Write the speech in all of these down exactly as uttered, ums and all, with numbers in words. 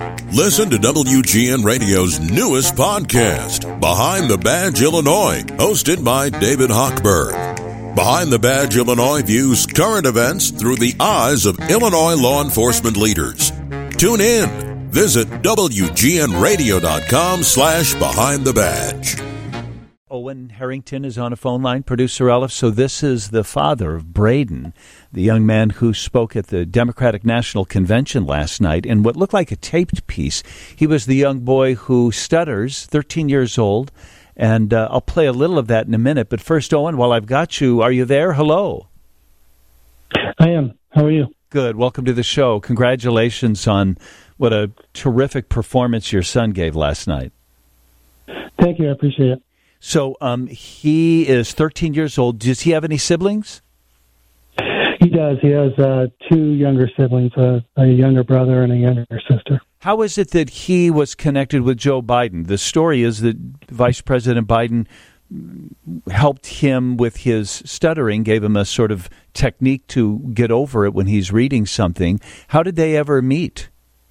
Listen to W G N Radio's newest podcast, Behind the Badge Illinois, hosted by David Hochberg. Behind the Badge Illinois views current events through the eyes of Illinois law enforcement leaders. Tune in. Visit W G N radio dot com slash behind the badge. Owen Harrington is on a phone line, producer Elif. So this is the father of Braden, the young man who spoke at the Democratic National Convention last night in what looked like a taped piece. He was the young boy who stutters, thirteen years old, and uh, I'll play a little of that in a minute. But first, Owen, while I've got you, are you there? Hello. I am. How are you? Good. Welcome to the show. Congratulations on what a terrific performance your son gave last night. Thank you. I appreciate it. So um, he is thirteen years old. Does he have any siblings? He does. He has uh, two younger siblings, uh, a younger brother and a younger sister. How is it that he was connected with Joe Biden? The story is that Vice President Biden helped him with his stuttering, gave him a sort of technique to get over it when he's reading something. How did they ever meet?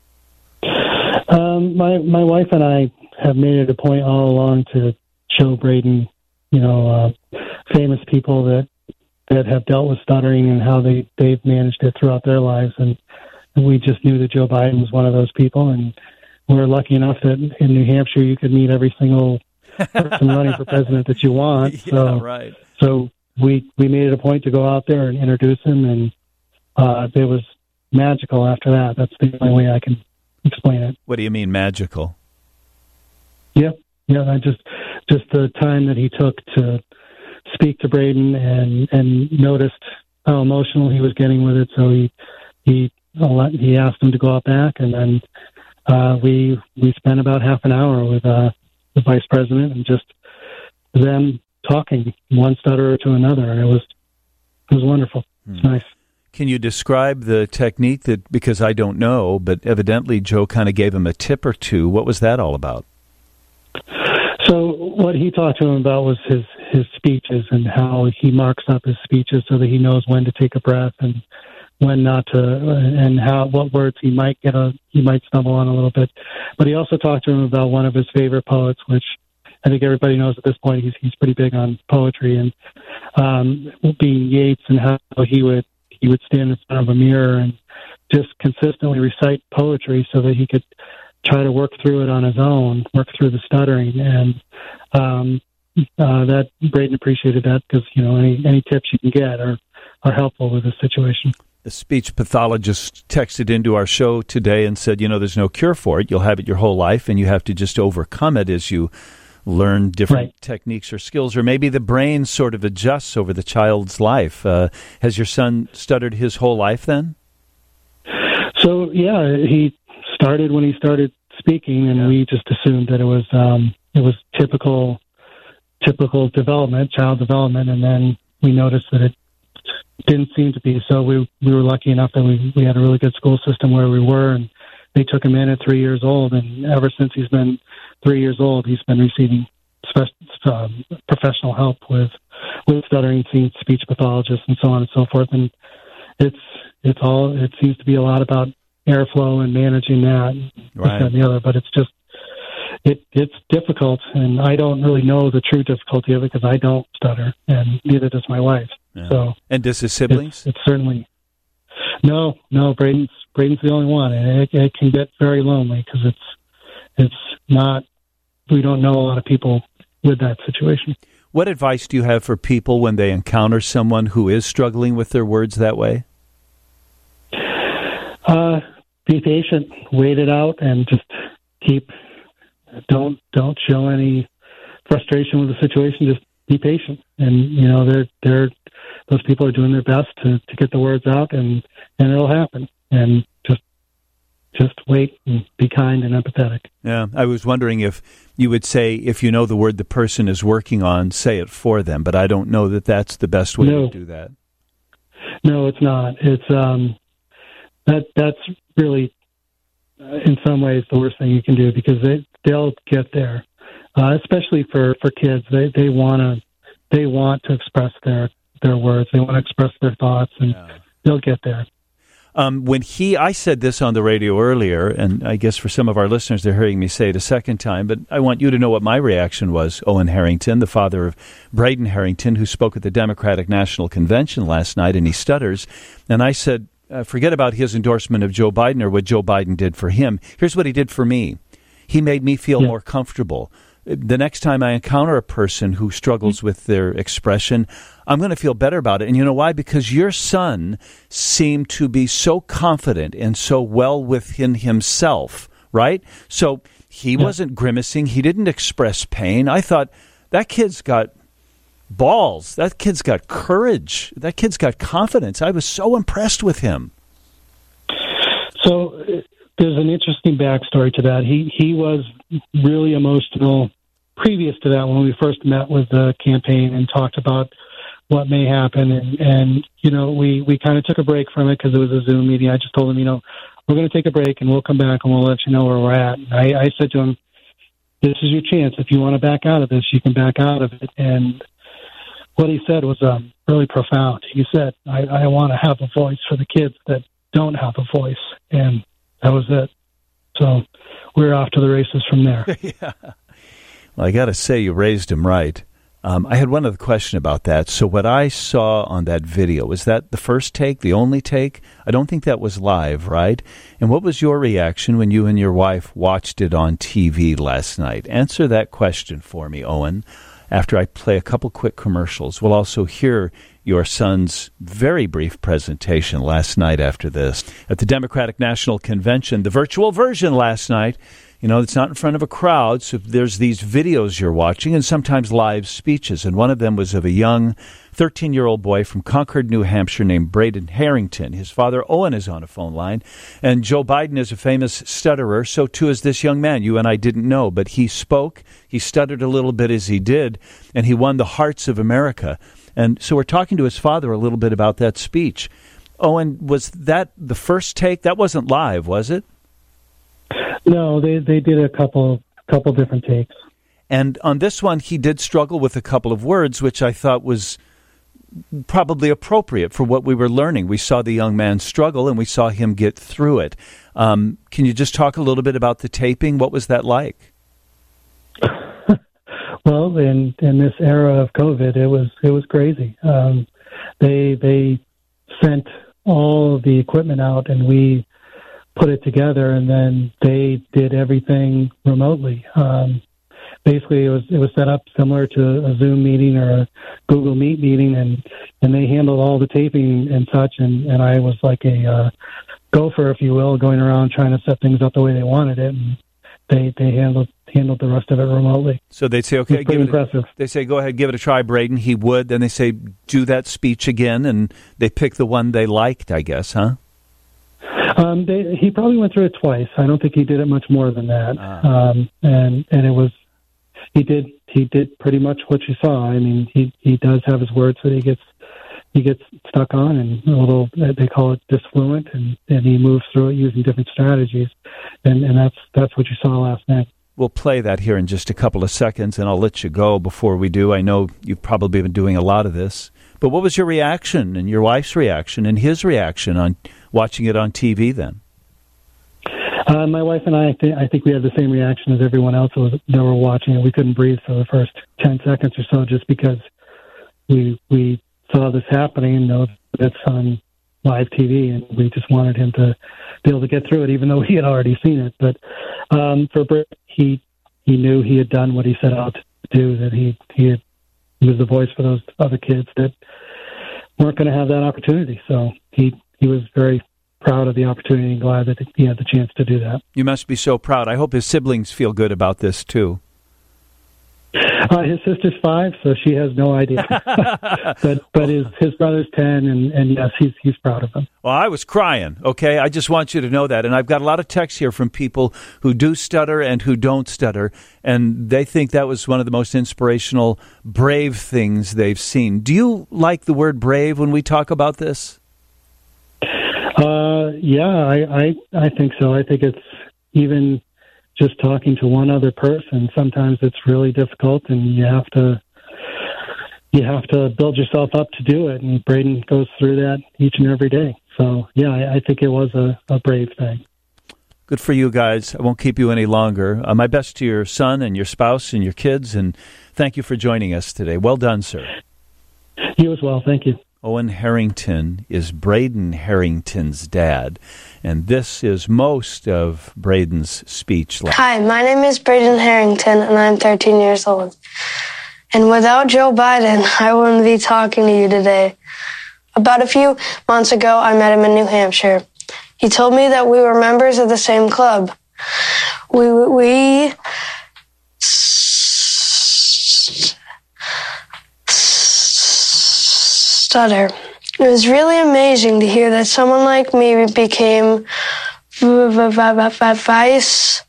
Um, my my wife and I have made it a point all along to show Braden, you know, uh, famous people that that have dealt with stuttering and how they, they've managed it throughout their lives. And, and we just knew that Joe Biden was one of those people. And we're lucky enough that in New Hampshire you could meet every single person running for president that you want. Yeah, so, right. So we, we made it a point to go out there and introduce him. And uh, it was magical after that. That's the only way I can explain it. What do you mean magical? Yeah. Yeah. I just, just the time that he took to speak to Braden and, and noticed how emotional he was getting with it. So he, he, he asked him to go out back, and then uh, we, we spent about half an hour with uh, the vice president and just them talking one stutterer to another. And it was, it was wonderful. Hmm. It's nice. Can you describe the technique that, because I don't know, but evidently Joe kind of gave him a tip or two. What was that all about? So what he talked to him about was his, his speeches and how he marks up his speeches so that he knows when to take a breath and when not to, and how what words he might get a he might stumble on a little bit. But he also talked to him about one of his favorite poets, which I think everybody knows at this point. He's he's pretty big on poetry, and um, being Yeats, and how he would he would stand in front of a mirror and just consistently recite poetry so that he could try to work through it on his own, work through the stuttering. And um, uh, that Braden appreciated that, because, you know, any, any tips you can get are, are helpful with this situation. The speech pathologist texted into our show today and said, you know, there's no cure for it. You'll have it your whole life, and you have to just overcome it as you learn different right. techniques or skills, or maybe the brain sort of adjusts over the child's life. Uh, has your son stuttered his whole life then? So, yeah, he started when he started speaking, and yeah. we just assumed that it was um, it was typical typical development, child development, and then we noticed that it didn't seem to be. So we we were lucky enough that we, we had a really good school system where we were, and they took him in at three years old, and ever since he's been three years old, he's been receiving spe- um, professional help with with stuttering, seeing speech pathologists, and so on and so forth. And it's it's all it seems to be a lot about airflow and managing that, right. this, that, and the other. But it's just it it's difficult, and I don't really know the true difficulty of it because I don't stutter, and neither does my wife. Yeah. So, and does his siblings? It's, it's certainly no, no. Braden's Braden's the only one, and it, it can get very lonely because it's it's not. We don't know a lot of people with that situation. What advice do you have for people when they encounter someone who is struggling with their words that way? Uh, be patient, wait it out, and just keep. Don't don't show any frustration with the situation. Just be patient, and you know they're they're those people are doing their best to, to get the words out, and, and it'll happen. And just just wait and be kind and empathetic. Yeah, I was wondering if you would say, if you know the word the person is working on, say it for them. But I don't know that that's the best way no. to do that. No, it's not. It's um that that's really uh, in some ways the worst thing you can do, because they they'll get there, uh, especially for, for kids. They they want to they want to express their their words. They want to express their thoughts, and yeah. they'll get there. Um, when he, I said this on the radio earlier, and I guess for some of our listeners, they're hearing me say it a second time, but I want you to know what my reaction was. Owen Harrington, the father of Braden Harrington, who spoke at the Democratic National Convention last night, and he stutters. And I said, uh, forget about his endorsement of Joe Biden or what Joe Biden did for him. Here's what he did for me. He made me feel yeah. more comfortable. The next time I encounter a person who struggles with their expression, I'm going to feel better about it. And you know why? Because your son seemed to be so confident and so well within himself, right? So he yeah. wasn't grimacing. He didn't express pain. I thought, that kid's got balls. That kid's got courage. That kid's got confidence. I was so impressed with him. So there's an interesting backstory to that. He he was really emotional previous to that when we first met with the campaign and talked about what may happen. And, and you know, we, we kind of took a break from it because it was a Zoom meeting. I just told him, you know, we're going to take a break and we'll come back and we'll let you know where we're at. And I, I said to him, this is your chance. If you want to back out of this, you can back out of it. And what he said was um, really profound. He said, I, I want to have a voice for the kids that don't have a voice. And that was it. So we're off to the races from there. yeah. Well, I got to say, you raised him right. Um, I had one other question about that. So what I saw on that video, was that the first take, the only take? I don't think that was live, right? And what was your reaction when you and your wife watched it on T V last night? Answer that question for me, Owen, after I play a couple quick commercials. We'll also hear your son's very brief presentation last night after this. At the Democratic National Convention, the virtual version last night, you know, it's not in front of a crowd, so there's these videos you're watching and sometimes live speeches. And one of them was of a young thirteen-year-old boy from Concord, New Hampshire named Braden Harrington. His father, Owen, is on a phone line. And Joe Biden is a famous stutterer. So, too, is this young man. You and I didn't know, but he spoke. He stuttered a little bit as he did, and he won the hearts of America. And so we're talking to his father a little bit about that speech. Owen, was that the first take? That wasn't live, was it? No, they they did a couple couple different takes. And on this one, he did struggle with a couple of words, which I thought was probably appropriate for what we were learning. We saw the young man struggle, and we saw him get through it. Um, can you just talk a little bit about the taping? What was that like? Well, in in this era of COVID, it was it was crazy. Um, they they sent all of the equipment out, and we put it together, and then they did everything remotely. Um, basically, it was it was set up similar to a Zoom meeting or a Google Meet meeting, and, and they handled all the taping and such. And, and I was like a uh, gopher, if you will, going around trying to set things up the way they wanted it. And they they handled handled the rest of it remotely. So they'd say, okay, give it impressive. A, they say, go ahead, give it a try, Braden. He would. Then they say, do that speech again, and they pick the one they liked, I guess, huh? Um, they, he probably went through it twice. I don't think he did it much more than that. Ah. Um, and and it was he did he did pretty much what you saw. I mean, he, he does have his words that he gets he gets stuck on, and a little they call it disfluent, and, and he moves through it using different strategies, and and that's that's what you saw last night. We'll play that here in just a couple of seconds, and I'll let you go before we do. I know you've probably been doing a lot of this, but what was your reaction and your wife's reaction and his reaction on watching it on T V then? Uh, my wife and I, I, th- I think we had the same reaction as everyone else that, was, that were watching it. We couldn't breathe for the first ten seconds or so just because we we saw this happening and know that it's on live T V, and we just wanted him to be able to get through it, even though he had already seen it. But um, for Britt, he he knew he had done what he set out to do, that he, he, had, he was the voice for those other kids that weren't going to have that opportunity. So he he was very proud of the opportunity and glad that he had the chance to do that. You must be so proud. I hope his siblings feel good about this, too. Uh, his sister's five, so she has no idea. but but his his brother's ten, and, and yes, he's he's proud of him. Well, I was crying, okay? I just want you to know that. And I've got a lot of texts here from people who do stutter and who don't stutter, and they think that was one of the most inspirational, brave things they've seen. Do you like the word brave when we talk about this? Uh, yeah, I, I I think so. I think it's even just talking to one other person. Sometimes it's really difficult, and you have to you have to build yourself up to do it. And Braden goes through that each and every day. So, yeah, I, I think it was a, a brave thing. Good for you guys. I won't keep you any longer. Uh, my best to your son and your spouse and your kids, and thank you for joining us today. Well done, sir. You as well. Thank you. Owen Harrington is Braden Harrington's dad, and this is most of Braden's speech. Hi, my name is Braden Harrington, and I'm thirteen years old. And without Joe Biden, I wouldn't be talking to you today. About a few months ago, I met him in New Hampshire. He told me that we were members of the same club. We, we, stutter. It was really amazing to hear that someone like me became vice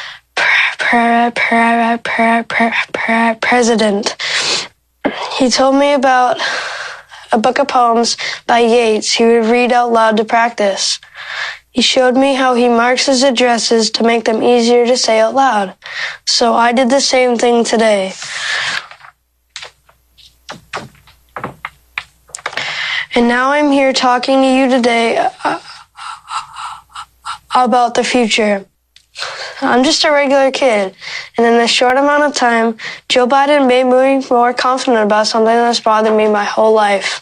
president. He told me about a book of poems by Yeats he would read out loud to practice. He showed me how he marks his addresses to make them easier to say out loud. So I did the same thing today. And now I'm here talking to you today uh, about the future. I'm just a regular kid, and in a short amount of time, Joe Biden made me more confident about something that's bothered me my whole life.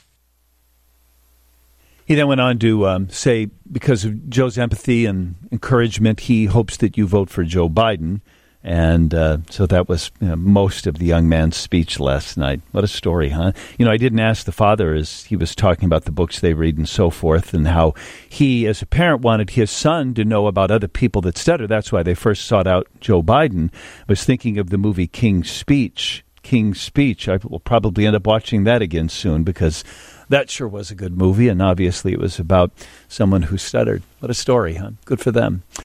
He then went on to um, say, because of Joe's empathy and encouragement, he hopes that you vote for Joe Biden. And uh, so that was you know, most of the young man's speech last night. What a story, huh? You know, I didn't ask the father as he was talking about the books they read and so forth, and how he, as a parent, wanted his son to know about other people that stutter. That's why they first sought out Joe Biden. I was thinking of the movie King's Speech. King's Speech. I will probably end up watching that again soon because that sure was a good movie, and obviously it was about someone who stuttered. What a story, huh? Good for them.